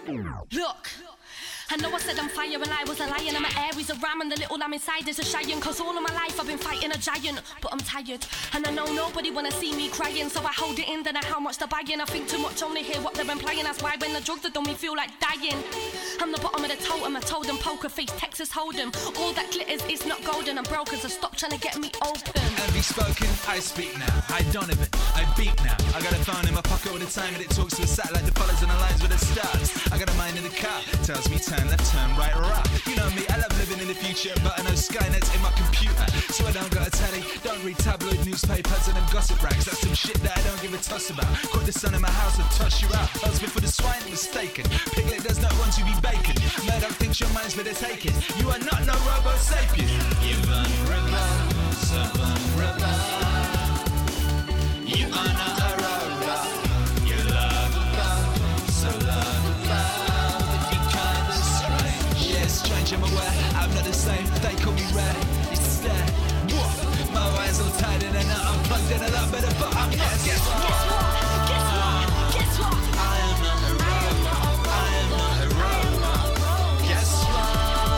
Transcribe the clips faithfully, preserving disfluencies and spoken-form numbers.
Look, I know I said I'm fire and I was a lion. I'm an Aries, a ram, and the little lamb inside is a Cheyenne. Cause all of my life I've been fighting a giant, but I'm tired, and I know nobody wanna see me crying. So I hold it in, then I how much they're buying. I think too much, only hear what they're implying. That's why when the drugs are done me feel like dying. I'm the bottom of the totem, I told them poker face, Texas Hold'em. All that glitters is not golden, I'm broken, so stop trying to get me open. Envy spoken, I speak now. I Donovan, I beat now. I got a phone in my pocket all the time, and it talks to a satellite that follows and aligns with the stars. I got a mind in the car, tells me turn left, turn right, right. You know me, I love living in the future, but I know Skynet's in my computer, so I don't got a telly, don't read tabloid newspapers and them gossip rags. That's some shit that I don't give a toss about. Caught the sun in my house and toss you out. Husband for the swine, mistaken. Piglet does not want to be bacon. Murdoch thinks your mind's for the taking. You are not no Robo Sapien. You're vulnerable, so vulnerable. You are not a robot. You're lovable, so lovable. You're kinda strange. Yeah, strange, I'm aware. I'm not the same. They call me rare. It's the stare. What? My wires all tied in and out. I'm plugged in a lot better, but I'm not. Guess what? Guess what? Guess what? Guess what? I am not a robot. I am not a robot. Guess what?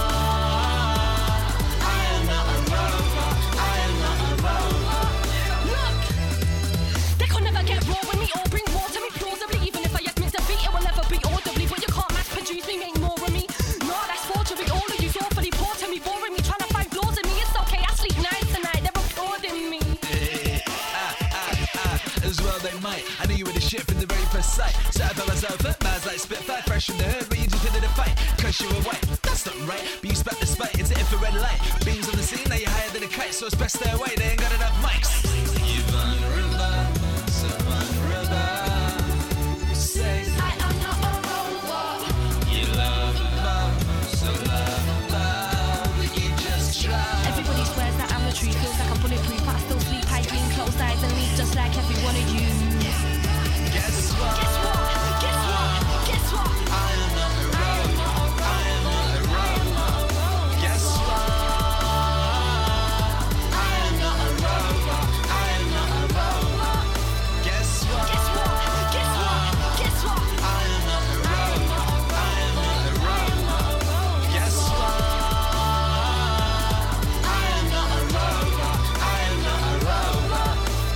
I am not a robot. I am not a robot. Look, they could never get raw with me or bring war to me plausibly. Even if I admit defeat, it will never be audibly. But you can't mass produce me, make more of me. No, that's forgery. All of you's awfully poor to me, boring me, trying to find flaws in me. It's okay, I sleep nice tonight. They're applauding me. Ah, ah, ah, as well they might. I knew you were the shit from the very first sight. So I felt myself up, man's like Spitfire, fresh from the hood, but you just into the fight. Cause you were white, that's not right. But you spat the spite into infrared light. Beams on the scene, now you're higher than a kite. So it's best stay away, they ain't got enough mics. You're vulnerable, so vulnerable. You say I am not a robot. you're lovable, so lovable. But you just try. Everybody swears that I'm the truth. Feels like I'm bulletproof, but I still sleep hiding closed eyes and leave just like every one of you. Guess what? Guess what? Guess what? Guess what? I am not a robot. I am not a robot. Guess what? I am not a robot. I am not a robot. Guess what? Guess what? Guess what? Guess what? I am not a robot. I am not a robot. Guess what? I am not a robot. I am not a robot.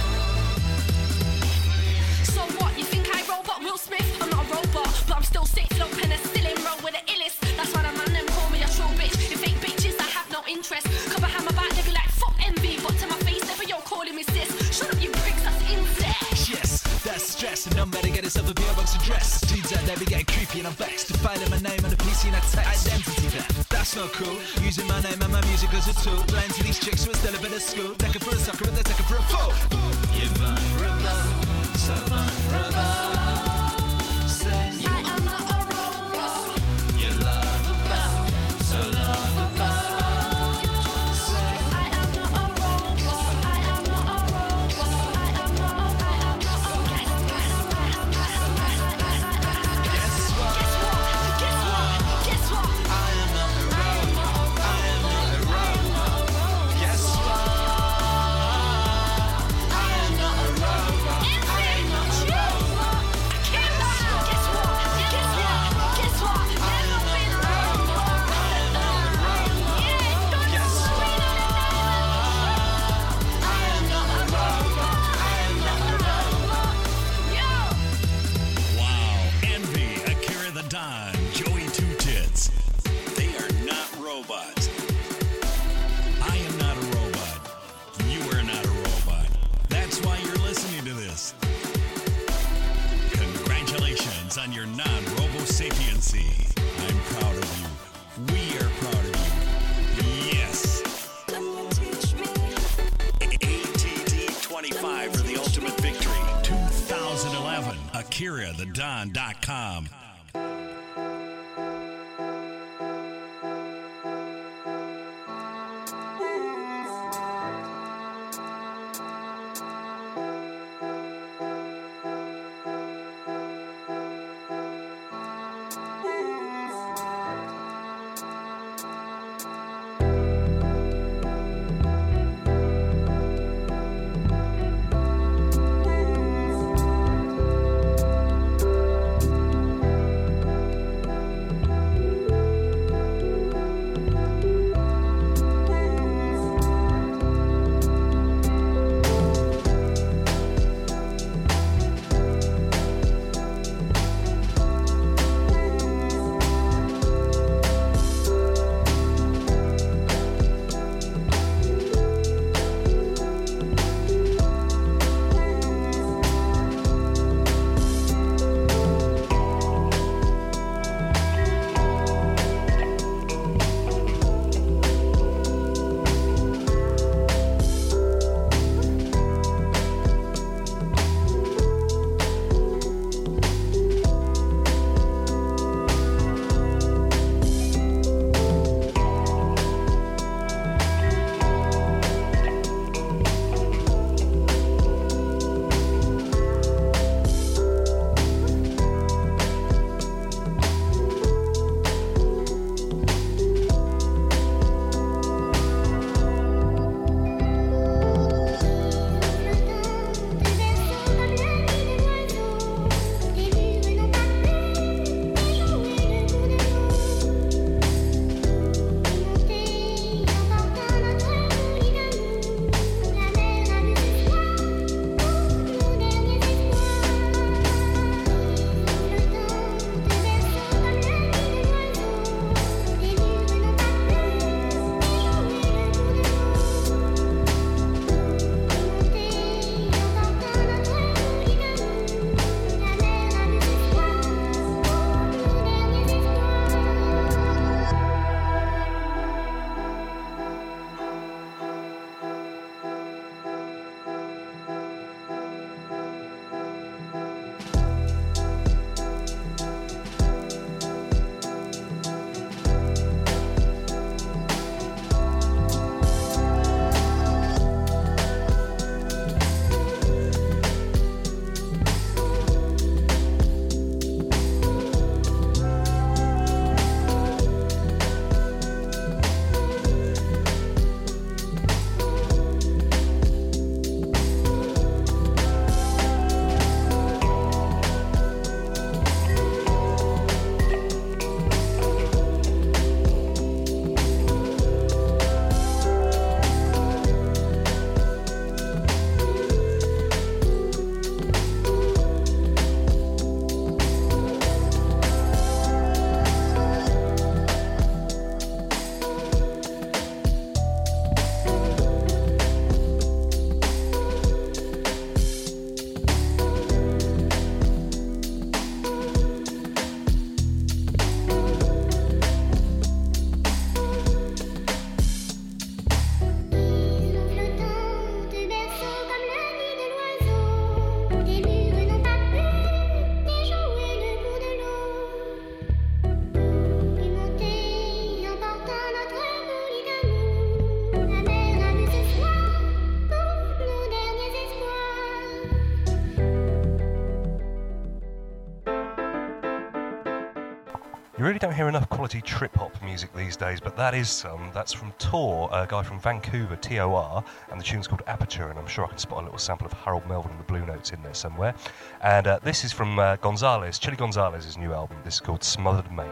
So what? You think I robot Will Smith? I'm not a robot, but I'm still sick, flow penicillin, roll with the illest. That's why the man them call me a true bitch. If fake bitches, I have no interest. Come behind my back, they be like fuck envy, but to my face, never you're calling me sis. Shut up, you pricks, that's incest. Yes, that's stress, and no matter get yourself a P O box address. Dudes out there be getting creepy and I'm vexed. Defiling my name on a P C and a text. Identity theft, that's not cool. Using my name and my music as a tool. Lying to these chicks who are still a bit of school. Taking for a sucker and they're taking for a fool. You're vulnerable, so vulnerable. Say I am not a robot. you're lovable, so lovable. Say I am not a robot. I am not a robot. I am not a, I am not a guess what? Guess what? Guess what? I am not a robot. I am not a robot. Guess what? I am not a robot. I am not a robot. Guess what? Guess what? Guess what? Never been a robot. Yeah, don't Guess what? I am not a robot. I am not a robot. Yo. Wow, Envy, Akira the Don, Joey Two Tits. They are not robots. I am not a robot. You are not a robot. That's why you're listening to this. Congratulations on your non-robo-sapiency. I'm proud of you. We are proud of you. Yes. A T T twenty-five for the ultimate victory. twenty eleven. Akira the Don dot com. You really don't hear enough quality trip-hop music these days, but that is some. That's from Tor, a guy from Vancouver, T O R, and the tune's called Aperture, and I'm sure I can spot a little sample of Harold Melvin and the Blue Notes in there somewhere. And uh, this is from uh, Gonzalez, Chili Gonzalez's new album. This is called Smothered Mate.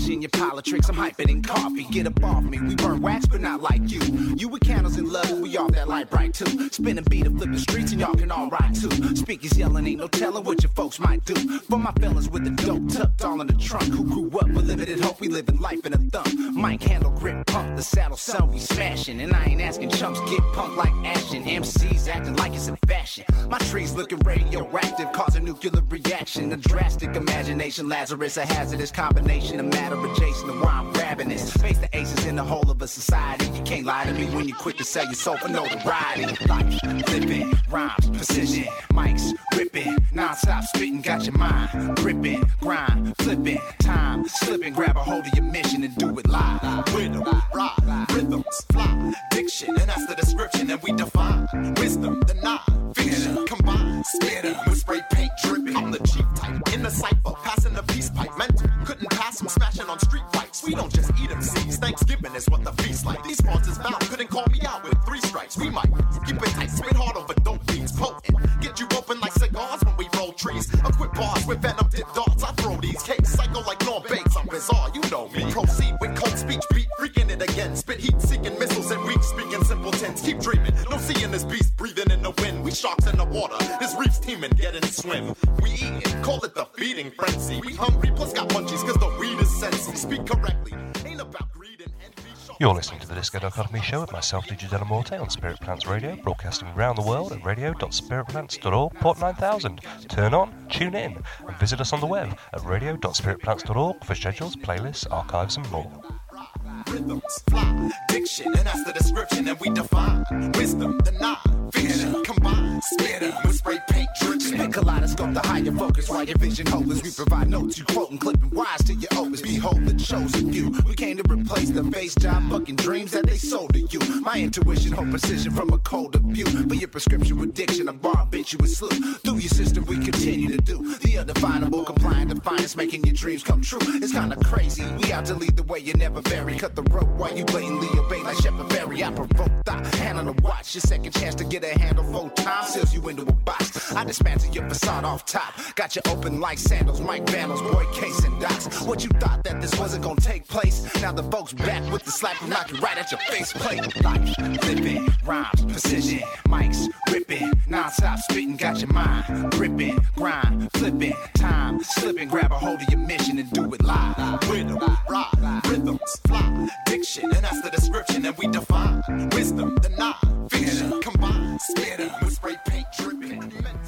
in your politics, I'm hyping in coffee. Get up off me, we burn wax, but not like you. You with candles in love, we off that light bright too. Spinning beat and flipping streets, and y'all can all ride too. Speakers yelling, ain't no telling what your folks might do. For my fellas with the dope tucked all in the trunk, who grew up with limited hope, we living life in a thump. Mic handle, grip, pump, the saddle, son, we smashing. And I ain't asking chumps, get punked like Ashton. M Cs acting like it's in fashion. My trees looking radioactive, causing nuclear reaction. A drastic imagination, Lazarus, a hazardous combination of matter adjacent to why I'm grabbing this. Face the aces in the whole of a society. You can't lie to me when you quick to sell your soul for notoriety. Life, flipping, rhymes, precision, mics, ripping, non-stop spitting, got your mind gripping, grind, flipping, time slipping, grab a hold of your mission and do it live. Rhythm, rhyme, rhythms, fly, diction, and that's the description, and we define wisdom, the non-fiction, combined, spitting with spray paint dripping. I'm the chief type in the cipher, passing the peace pipe. Mental, couldn't pass them, smashing on street fights. We don't just eat M Cs, Thanksgiving is what the feast like. These sponsors bound, couldn't call me out with three strikes. We might keep it tight, spit hard over dope beats, potent. Get you open like cigars when we roll trees. Equip bars with venom tipped darts. I throw these cakes, psycho like Norm Bates. I'm bizarre, you know me. Proceed with cold speech, beat, freaking it again. Spit heat, seeking missiles and weak, speaking simple tense. Keep dreaming, no seeing this beast breathing in the wind. We sharks in the water, this reef's teeming, get in swim. We eating, call it the feeding frenzy. We hungry, plus got munchies, cause the weed is sensy. Speak correctly, ain't about greed and envy. You're listening to the Disco Dichotomy Show with myself, D J Delamorte, on Spirit Plants Radio, broadcasting around the world at radio dot spirit plants dot org, port nine thousand. Turn on, tune in, and visit us on the web at radio dot spirit plants dot org for schedules, playlists, archives, and more. Rhythms, fly, diction, and that's the description, and we define wisdom, the non-fiction, combined, spitting with spray paint dripping. Spit kaleidoscope, the higher focus, while your vision hopeless. We provide notes, you quote and clipping wise to your opus. Behold the chosen few. We came to replace the face job fucking dreams that they sold to you. My intuition, hope precision from a colder view. For your prescription with diction, a bar bitch you with slew. Through your system, we continue to do the undefinable, compliant, defiance, making your dreams come true. It's kinda crazy. We out to lead the way, you never vary. Cut the rope while you blatantly obey like Shepard Fairey. I provoke thought, hand on the watch. Your second chance to get a handle full time seals you into a box. I dismantle your facade off top. Got you open like sandals, Mike Vandals, boy Case and Dots. What you thought that this wasn't gonna take place? Now the folks back with the slap and knock you right at your face plate. Life, flipping, rhymes, precision, mics, ripping, non-stop spitting, got your mind gripping, grind, flipping, time slipping, grab a hold of your mission and do it live. Rhythm, rhyme, rhythms, fly, diction, and that's the description, and we define wisdom, the non-fiction, combined, spitting with spray paint dripping.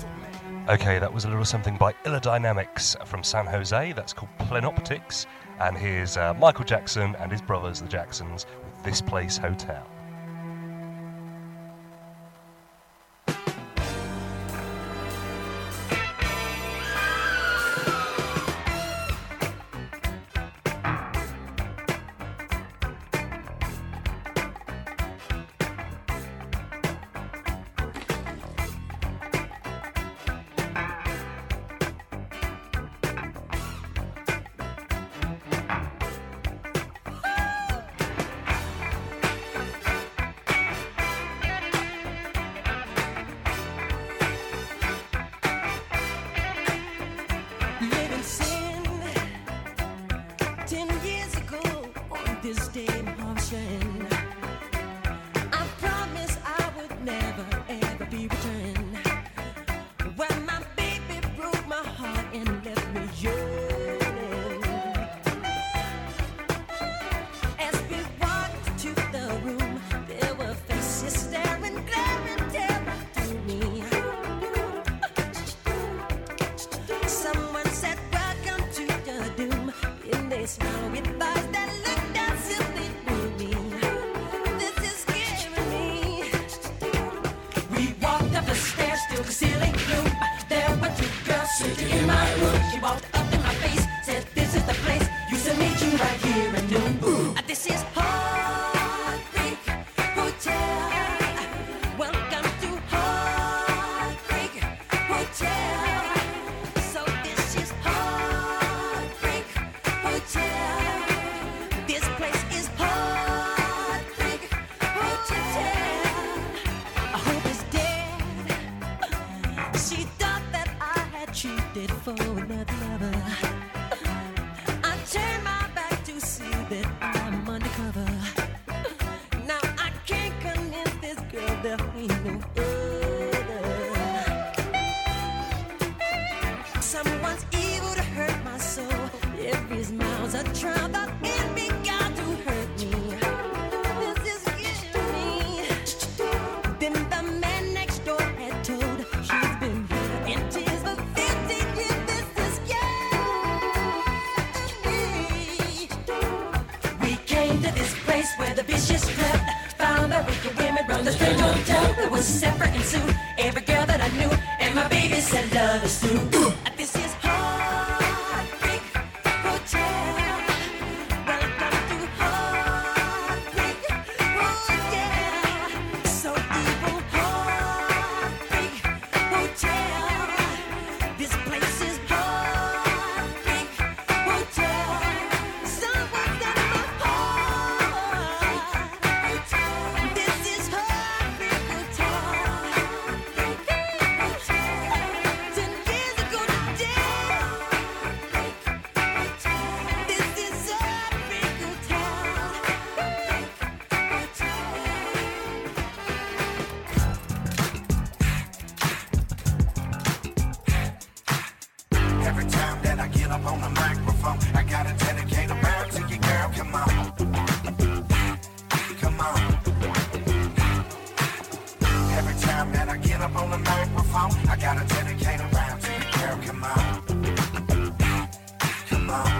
Okay, that was a little something by Illa Dynamics from San Jose. That's called Plenoptics. And here's uh, Michael Jackson and his brothers, the Jacksons, with This Place Hotel. Smile with eyes that look down simply was separate and soon every girl that I knew and my baby said love is through. This is Heartbreak Hotel. Welcome to Heartbreak Hotel. So evil Heartbreak Hotel. This place is Heartbreak Hotel. Someone's got my heart. This is Heartbreak Hotel. Ten years ago today. This is Heartbreak Hotel. Every time that I get up on the microphone, I gotta dedicate a round to you, girl. Come on. Come on. Every time that I get up on the microphone, I gotta dedicate a round to you, girl. Come on. Come on.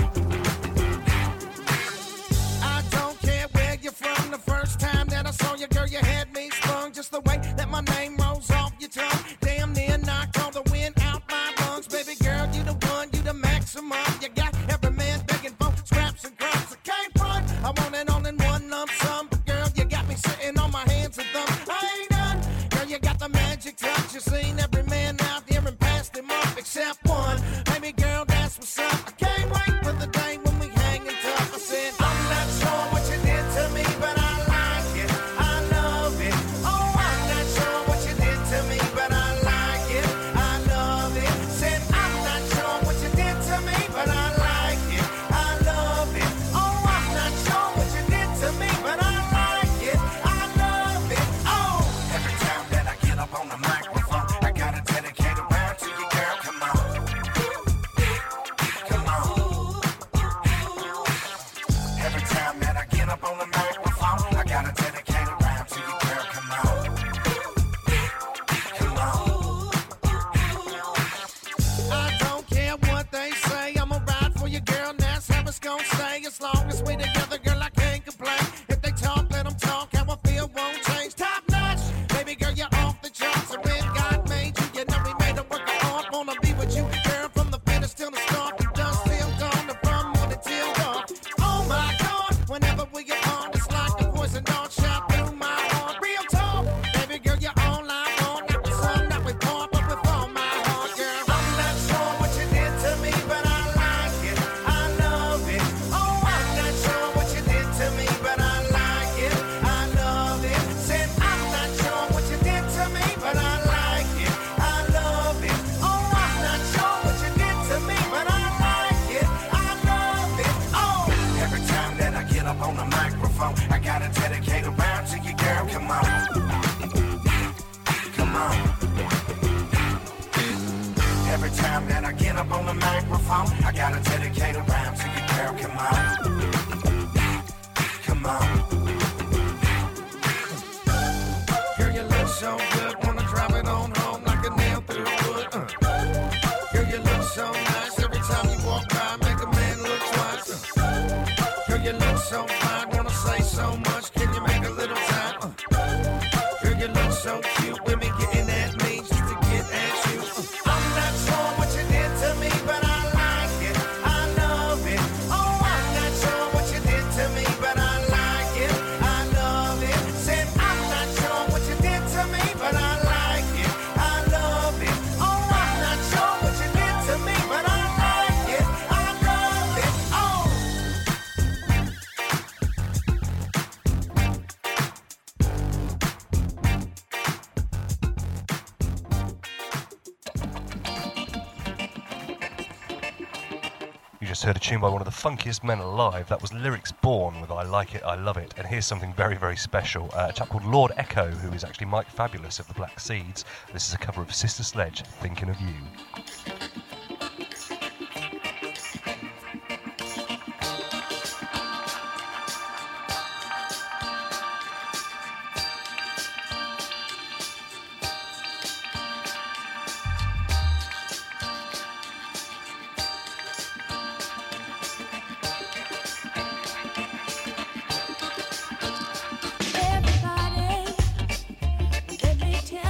I don't care where you're from. The first time that I saw you, girl, you had me sprung. Just the way that my name rolls off your tongue. Damn near knocked all the wind out my lungs. Baby girl, you the one, you the maximum. You got every man begging for scraps and crumbs. I can't run. I want it all in one lump sum. Girl, you got me sitting on my hands and thumbs. I ain't done. Girl, you got the magic touch. You seen every man out there and passed him up except one. Baby girl, that's what's up. I can't wait for the day when we hanging tough. I said, I'm not sure what you did to me, but I like it. I love it. Oh, I'm not sure what you did to me, but I like it. I love it. Said, I'm not sure what you did to me, but I like it. I love it. Oh, I'm not sure what you did to me, but I like it. I love it. Oh, every time that I get up on the microphone, I gotta dedicate a round to you, girl. Come on. Come on. Every time that I get up on the microphone, I gotta dedicate a round to you, girl. Come on. Come on. I don't care what they say, I'ma ride for you, girl. That's how it's gonna stay. As long as we together, girl, I can't complain. If they talk, let them talk. How I feel won't change. Top notch, baby girl, you're off the charts. And when God made you, you know we made a work of art. Wanna be with you, girl, from the finish till the start. The dust till dawn, the from morning till dark. Oh my God, whenever we apart, it's like a poison dart shot through my heart. Real talk, baby girl, you're all I want. Not the sun that we part, but with all my heart, girl. I'm not sure what you did to me, but I like it. I love it. Oh, I'm not sure what you did to me, but I like it. I love it. Said I'm not sure what you did to me, but I like it. I love it. Oh, I'm not sure what you did to me, but I like it. I love it. Oh, every time that I get up on the microphone, I gotta dedicate a round to you, girl. Come on. Come on. Every time that I get up on the microphone, I gotta dedicate a round to you, girl. Come on. Come on. Girl, you look so good, wanna drive it on home like a nail through wood. Uh. Girl, you look so nice, every time you walk by, make a man look twice. Uh. Girl, you look so fine, wanna say so much, can you make a little time? Uh. Girl, you look so cute, women getting at me just to get at you. Uh. I'm not sure what you did to me, but I like it. I love it. Oh, I'm not sure what you did to me, but I like it. I love it. Said I'm not sure what you did to me, but I like it. I love it. Oh, I'm not sure what you did to me, but I like it. I love it. Oh. You just heard a tune by one of the funkiest men alive. That was Lyrics Born with I Like It, I Love It. And here's something very, very special. Uh, a chap called Lord Echo, who is actually Mike Fabulous of the Black Seeds. This is a cover of Sister Sledge, Thinking of You. Everybody, let me tell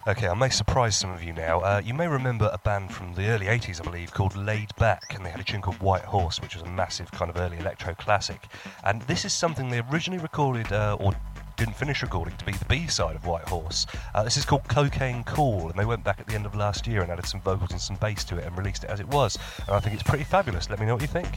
Okay, I may surprise some of you now. Uh, you may remember a band from the early eighties, I believe, called Laid Back, and they had a tune called White Horse, which was a massive kind of early electro classic. And this is something they originally recorded, uh, or didn't finish recording, to be the B-side of White Horse. Uh, this is called Cocaine Cool, and they went back at the end of last year and added some vocals and some bass to it and released it as it was. And I think it's pretty fabulous. Let me know what you think.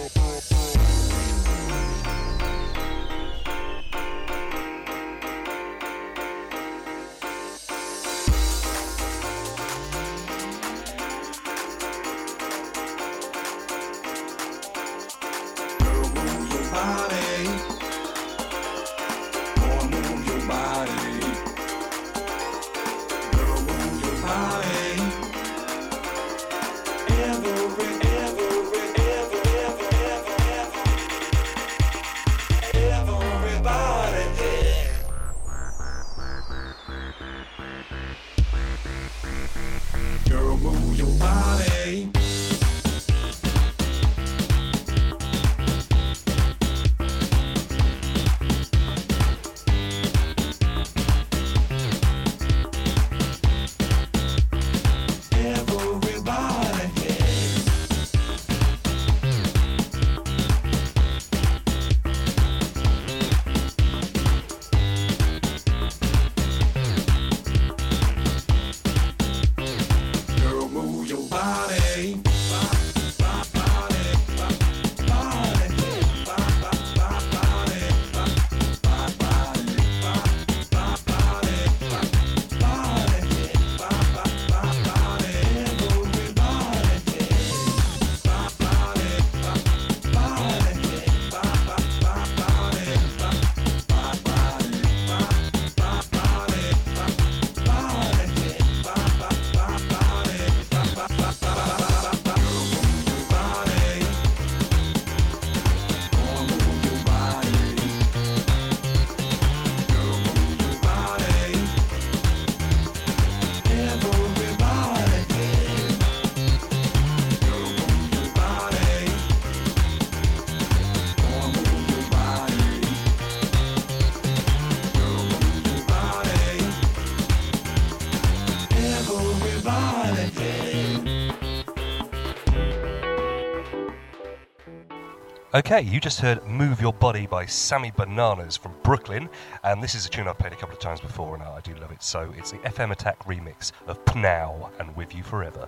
Okay, you just heard Move Your Body by Sammy Bananas from Brooklyn, and this is a tune I've played a couple of times before, and I do love it. So it's the F M Attack remix of Pnow and With You Forever.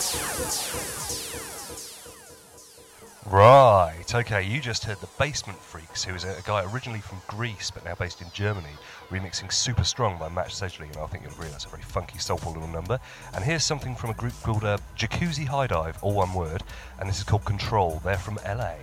Right, okay, you just heard the Basement Freaks, who is a, a guy originally from Greece but now based in Germany, remixing Super Strong by Matt Sedgley, and I think you'll agree that's a very funky, soulful little number. And here's something from a group called uh, Jacuzzi High Dive, all one word, and this is called Control. They're from L A.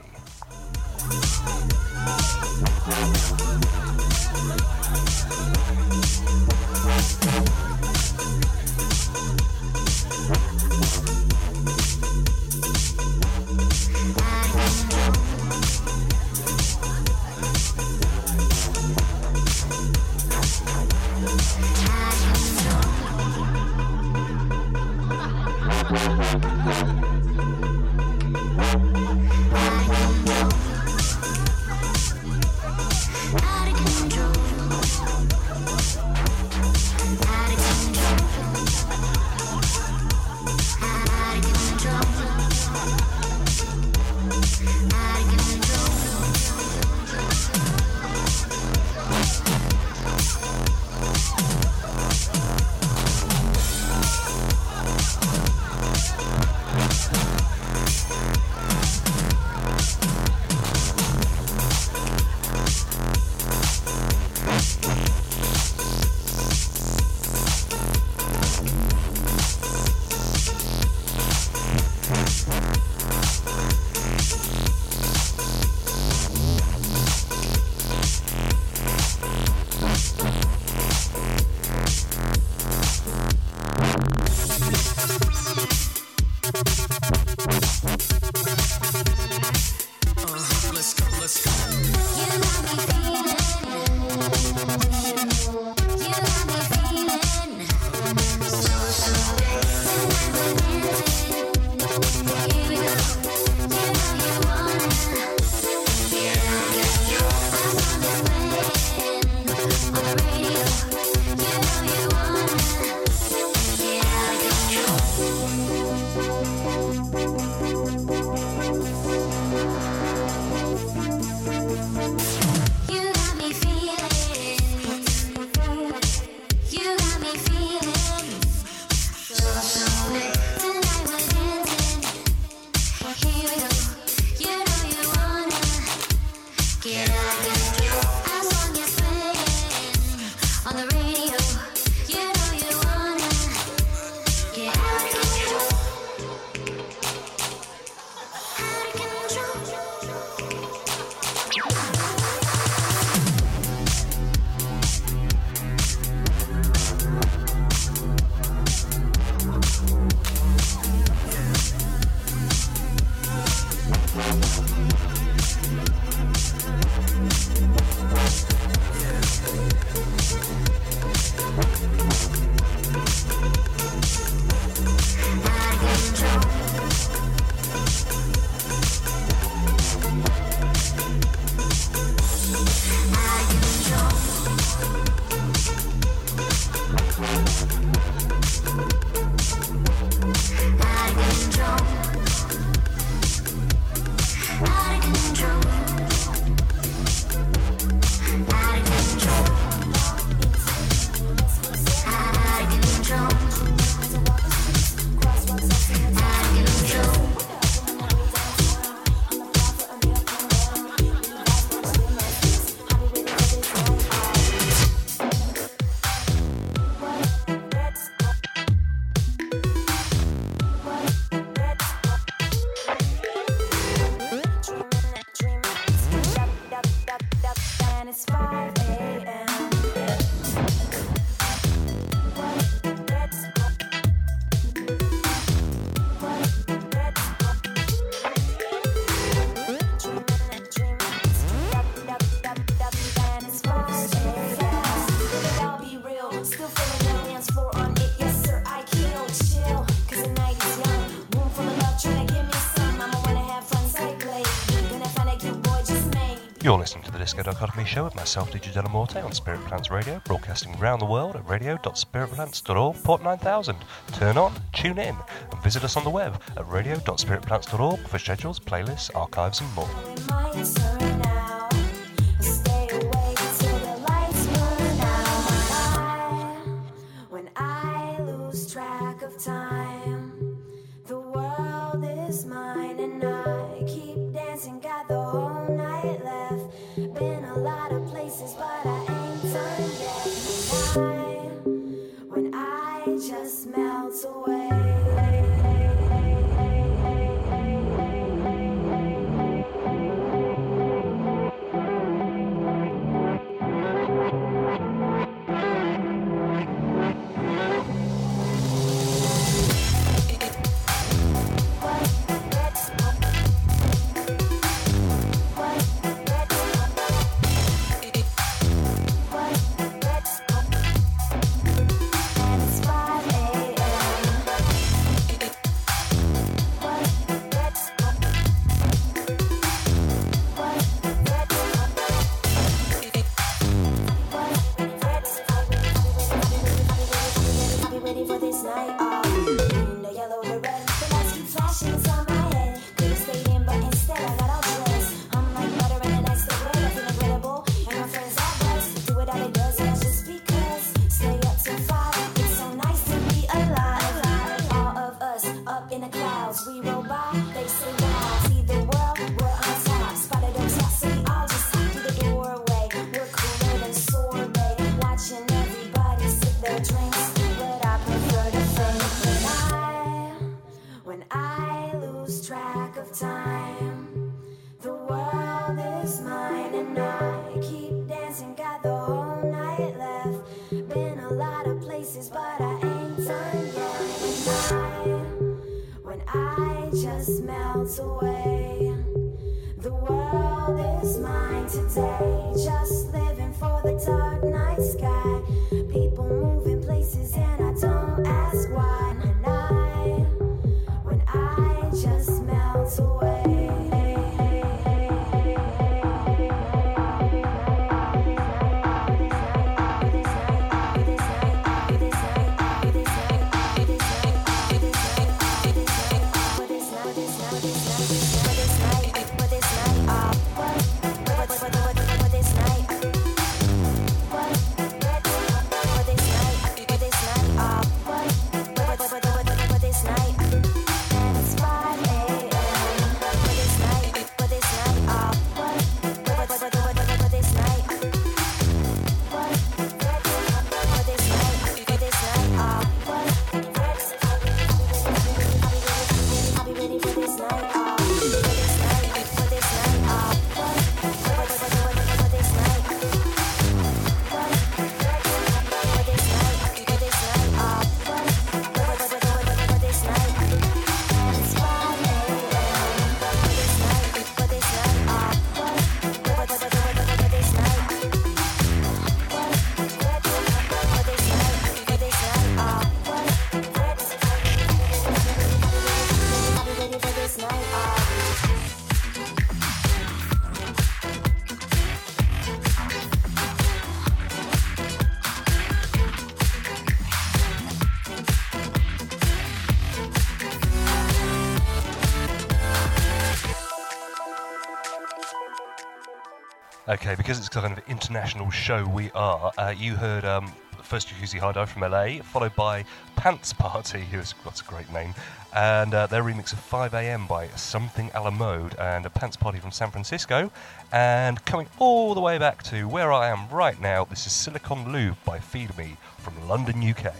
You're listening to the Disco Dichotomy Show with myself, D J Delamorte, on Spirit Plants Radio, broadcasting around the world at radio dot spirit plants dot org, port nine thousand. Turn on, tune in, and visit us on the web at radio dot spirit plants dot org for schedules, playlists, archives, and more. When I lose track of time, the as we roll by, they say wow. See the world, we're on top. Spotted don't stop, so we all just hop through the doorway. We're cooler than sorbet, watching everybody sip their drinks. But I prefer to think when I, when I lose track of time, the world is mine and I keep dancing. Got the whole night left. Been a lot of places, but I ain't done yet. When I, when I just melt away, the world is mine today. Just living for the dark night sky. People moving places and I don't ask why. When I, when I just melt away. Okay, because it's kind of an international show we are, uh, you heard um, first Jacuzzi High Dive from L A, followed by Pants Party, who's got a great name, and uh, their remix of five a.m. by Something a la Mode, and a Pants Party from San Francisco, and coming all the way back to where I am right now, this is Silicon Lube by Feed Me from London, U K.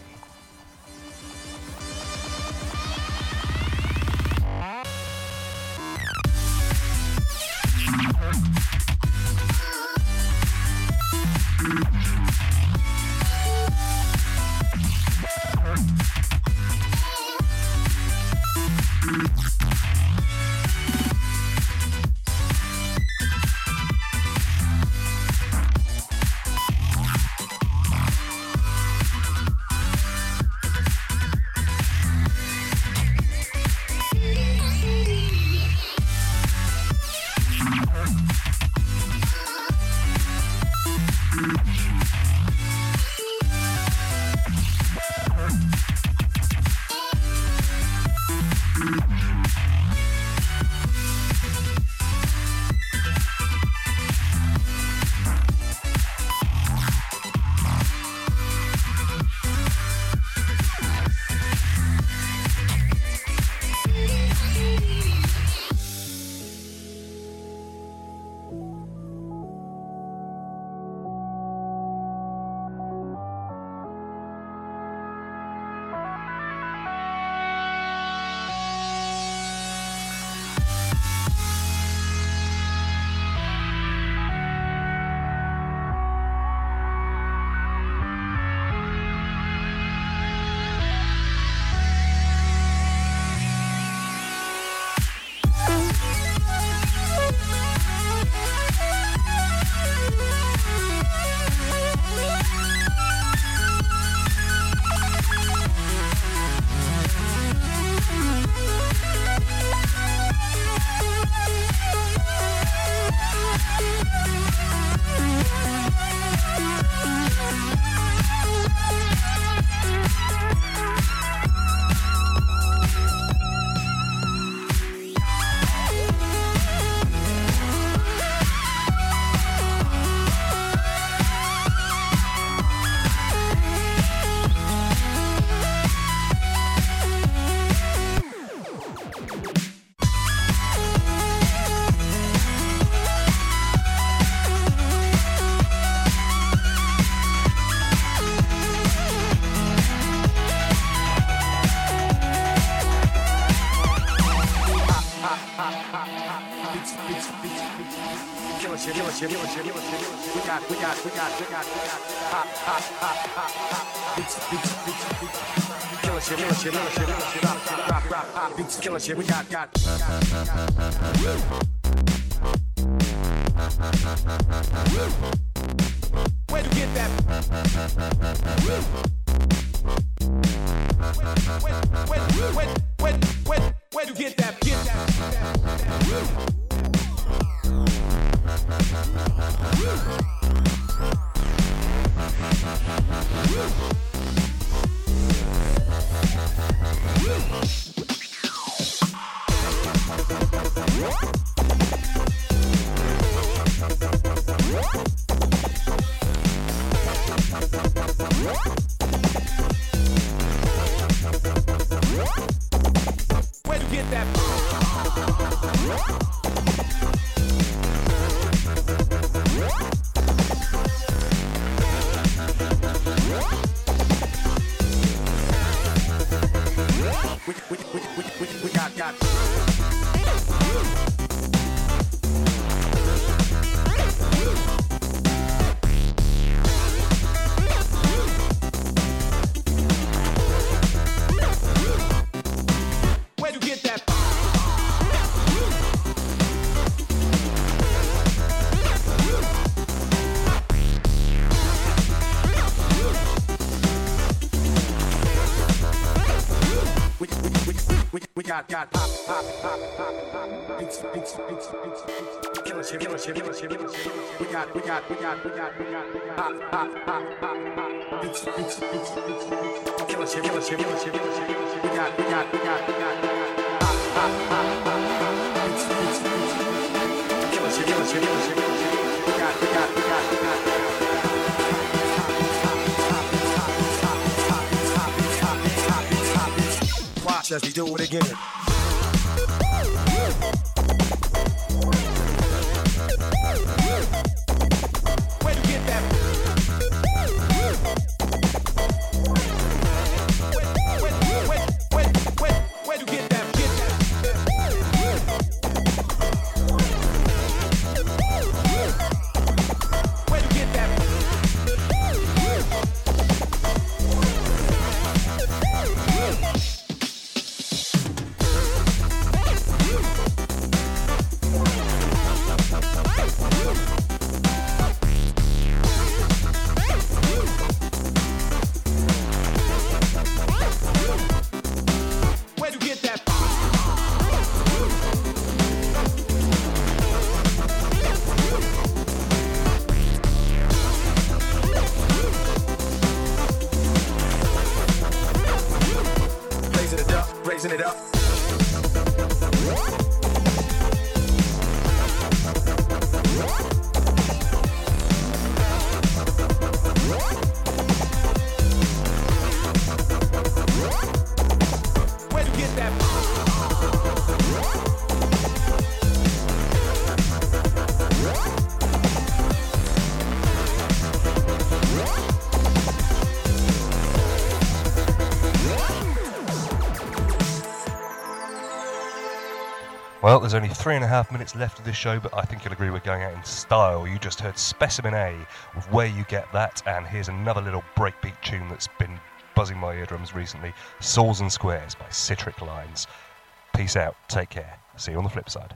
We'll be right back. beats, beats, beats, beats. Killer shit, killer shit, killer shit, killer shit. We got, we got, we got, we got, we got. Hot, hot, hot, hot, hot. Beats, beats, beats, beats. Killer shit, killer shit, killer shit, killer shit. Rock, rock, rock, hot beats, killer shit. We got, got. Where'd you get that? Where, where, where, where, where, where, where'd you get that? Get that? Where'd you get that? We, we, we, we, we, we got, got. Where'd you get that? We, we, we, we, we, we got, got pop, pop, pop, pop, pop, beats, beats, beats, beats, beats, killer shit, killer shit, killer shit, killer shit. We got, we got, we got, we got, we got, we got pop, pop, pop, pop, pop, beats, beats, beats, beats, beats, killer shit, killer shit, killer shit, killer shit. We got, we got, we got, we got, we got pop, pop, pop, pop, beats, beats, beats, killer shit, killer shit, killer shit, killer shit. We got, we got, we got, we got. Watch as we do it again. Where'd you get that? Where, where, where, where, where, where'd you get that? Get that? Where'd you get that? Where'd you get that? Raising it up, raising it up. Where'd you get that? Well, there's only three and a half minutes left of this show, but I think you'll agree we're going out in style. You just heard Specimen A with Where You Get That, and here's another little breakbeat tune that's been buzzing my eardrums recently, Souls and Squares by Citric Lines. Peace out, take care, see you on the flip side.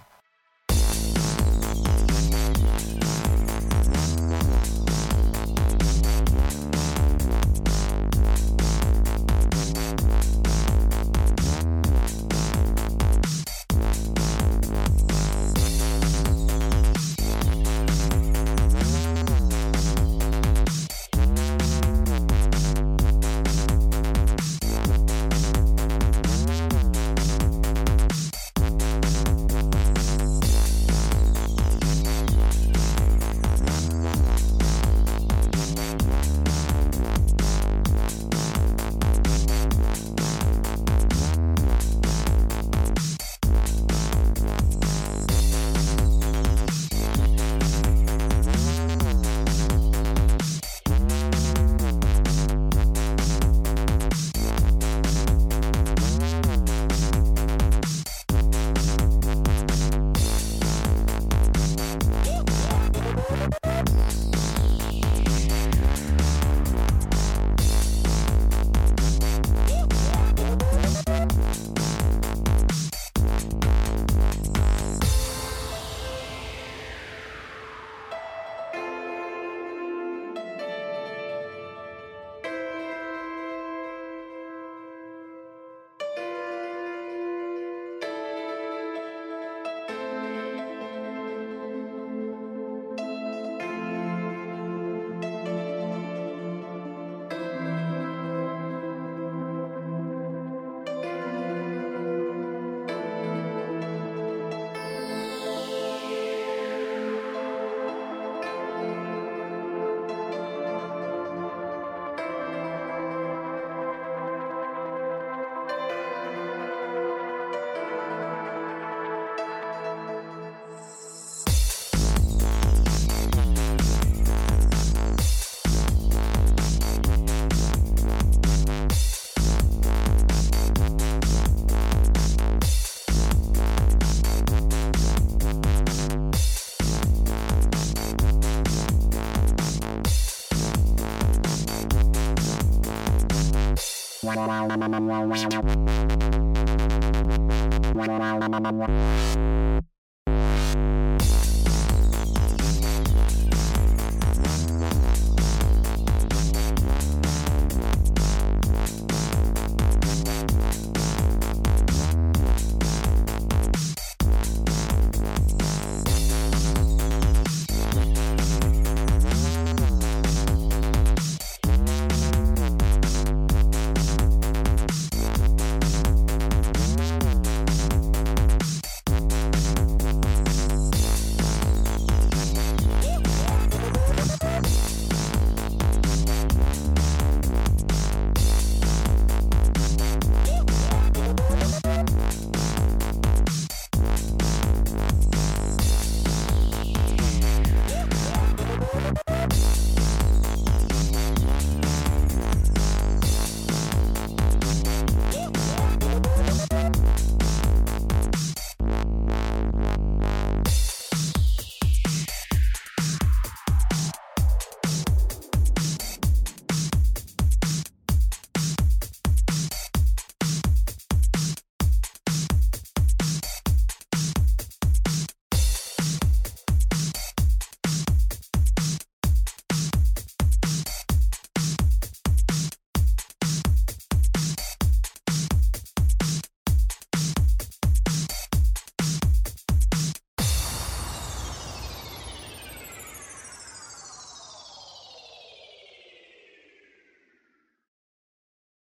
Thank you.